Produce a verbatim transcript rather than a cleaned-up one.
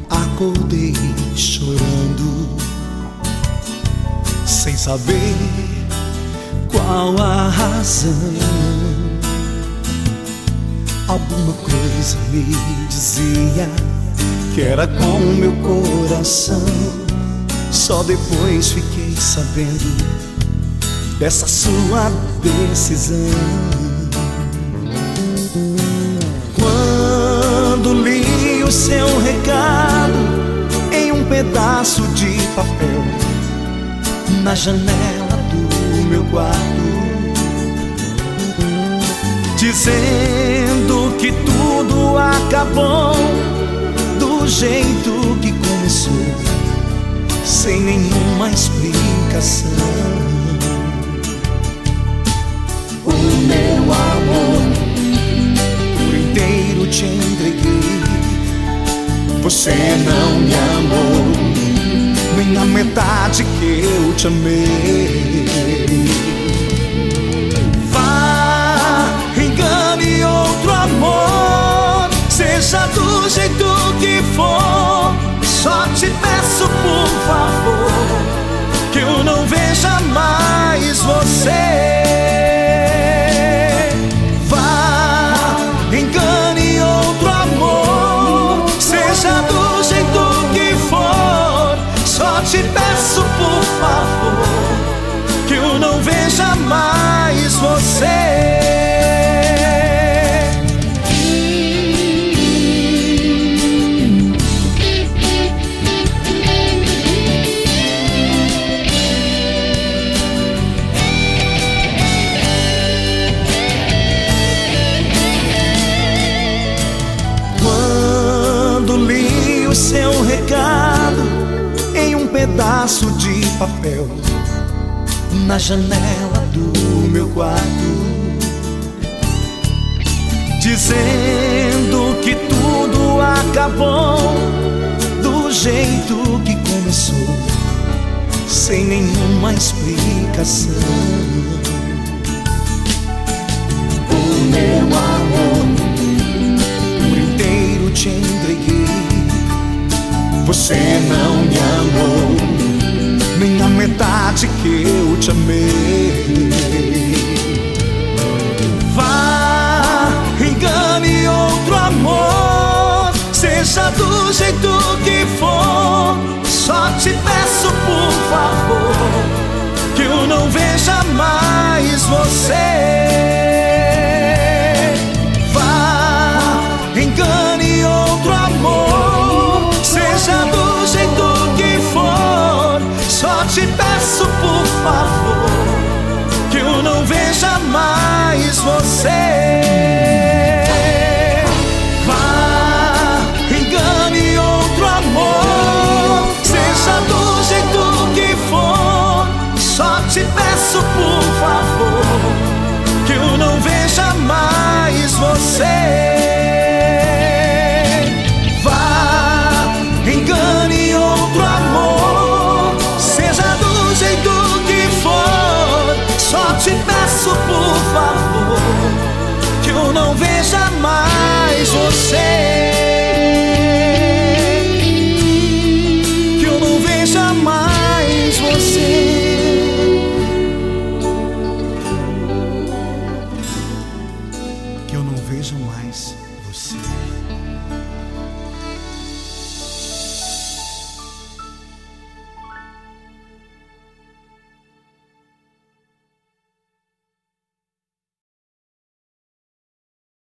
Acordei chorando, sem saber qual a razão. Alguma coisa me dizia que era com o meu coração. Só depois fiquei sabendo dessa sua decisão. Quando li o seu recado em um pedaço de papel na janela do meu quarto, dizendo que tudo acabou do jeito que começou, sem nenhuma explicação. O meu amor por inteiro te entreguei, você não me amou, nem a metade que eu te amei. Vá, engane outro amor, seja do jeito que for, só te peço por favor que eu não veja mais você. Vá, engane outro amor, seja do jeito que for, só te peço por favor que eu não veja mais você. O seu recado em um pedaço de papel na janela do meu quarto, dizendo que tudo acabou do jeito que começou, sem nenhuma explicação. O meu amor por inteiro te entreguei, você não me amou, nem a metade que eu te amei. Vá, engane outro amor, seja do jeito